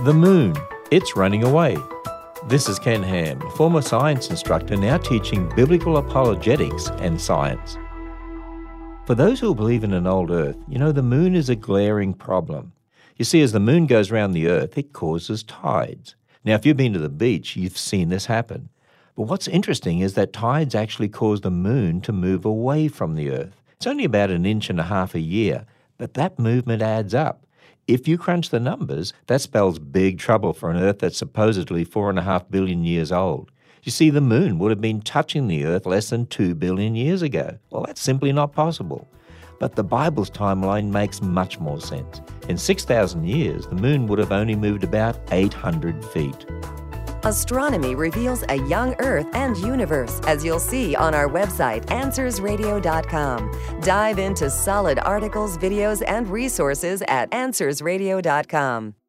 The moon, it's running away. This is Ken Ham, former science instructor now teaching biblical apologetics and science. For those who believe in an old Earth, the moon is a glaring problem. You see, as the moon goes around the Earth, it causes tides. Now, if you've been to the beach, you've seen this happen. But what's interesting is that tides actually cause the moon to move away from the Earth. It's only about 1.5 inches a year, but that movement adds up. If you crunch the numbers, that spells big trouble for an Earth that's supposedly 4.5 billion years old. You see, the moon would have been touching the Earth less than 2 billion years ago. Well, that's simply not possible. But the Bible's timeline makes much more sense. In 6,000 years, the moon would have only moved about 800 feet. Astronomy reveals a young Earth and universe, as you'll see on our website, AnswersRadio.com. Dive into solid articles, videos, and resources at AnswersRadio.com.